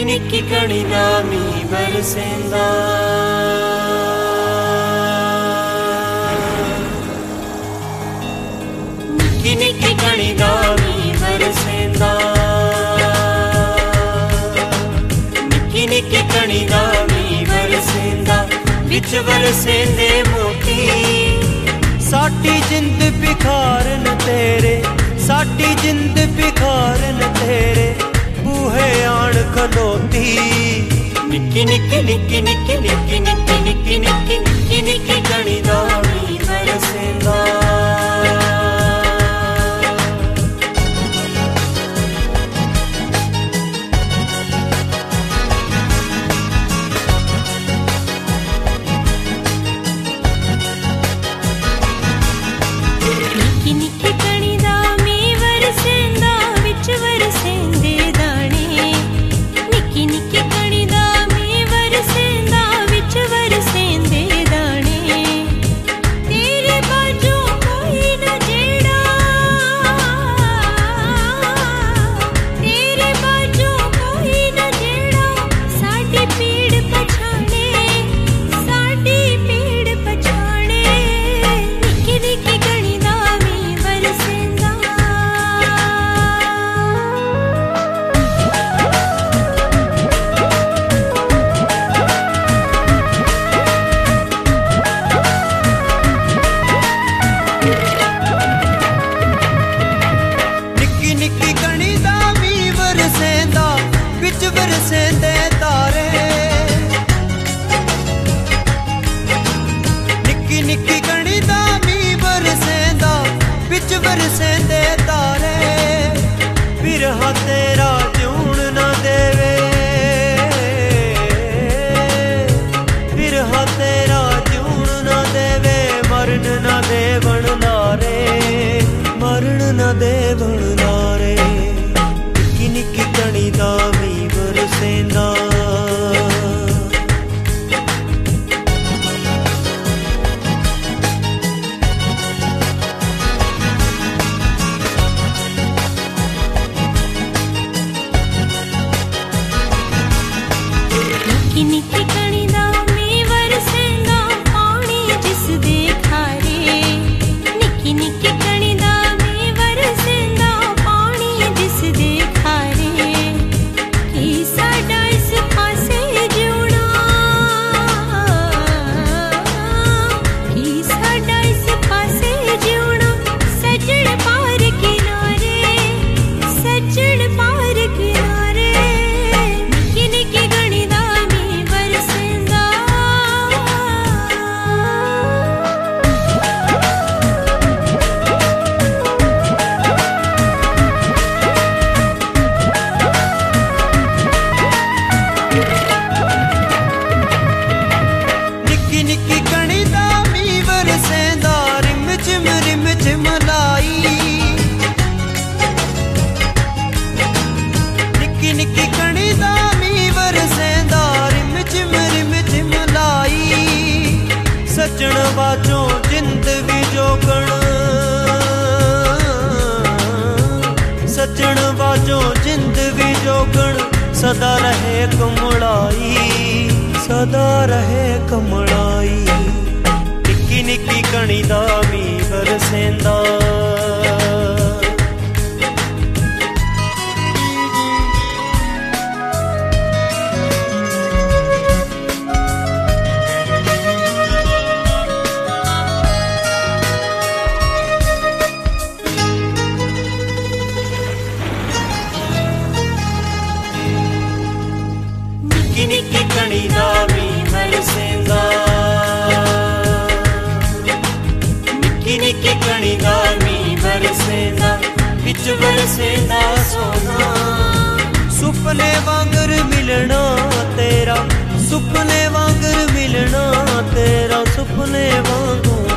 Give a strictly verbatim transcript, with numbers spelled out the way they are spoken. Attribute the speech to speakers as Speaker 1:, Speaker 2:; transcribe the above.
Speaker 1: निक्की कणी दा मीं बरसेंदा। निक्की निक्की कणी दा मीं बरसेंदा। निक्की निक्की कणी दा मीं बरसेंदा। विच बरसेंदे मोती साडी जिंद बिखारन तेरे, साडी जिंद बिखारन तेरे बूहे आण खलोती। निक्की निक्की निक्की निक्की निक्की निक्की निक्की निक्की निक्की निक्की कणी दा मीं बरसेंदा।
Speaker 2: निक्की निक्की कणी दा मीं बरसेंदा। विच बरसेंदे दाणे। निक्की निक्की कणी दा मीं बरसेंदा। विच बरसेंदे दाणे। तेरे बाजू कोई न जेड़ा, तेरे बाजू कोई न जेड़ा साडी पीड़ पछाणे, साडी पीड़ पछाणे। निक्की निक्की कणी दा मीं बरसेंदा।
Speaker 1: निक्की निक्की कणी दा मीं बरसेंदा। विच बरसेंदे तारे। निक्की निक्की कणी दा मीं बरसेंदा। विच बरसेंदे तारे। बिरहा तेरा जून ना देवे, बिरहा तेरा जून ना देवे। मरण ना देवण नारे, मरण ना देवण नारे। निक्की निक्की कणी दा मीं बरसेंदा।
Speaker 2: निक्की निक्की कणी दा मीं बरसेंदा। पानी जिस दे खारे। निक्की निक्की कणी दा मीं बरसेंदा। पानी जिस दे खारे। की साडा इस पासे जिउणा, की साडा इस पासे जिउणा। सज्जण पार किनारे, सज्जण पार किनारे। निक्की निक्की कणी दा मीं बरसेंदा।
Speaker 1: निक्की निक्की कणी दा मीं बरसेंदा। रिम झिम रिम झिम लाई। निक्की निक्की कणी दा मीं बरसेंदा। रिम झिम रिम झिम लाई। सज्जण बाजों जिंद भी जोगण, सज्जण बाजों जिंद भी जोगण। सदा रहे कमड़ाई, सदा रहे कमड़ाई। निक्की निक्की कणी दा मीं बरसेंदा। निक्की निक्की कणी दा मीं बरसेंदा। निक्की निक्की कणी दा मीं बरसेंदा। विच बरसेंदा सोना। सुपने वांगर मिलना तेरा, सुपने वांगर मिलना तेरा। सुपने वांगू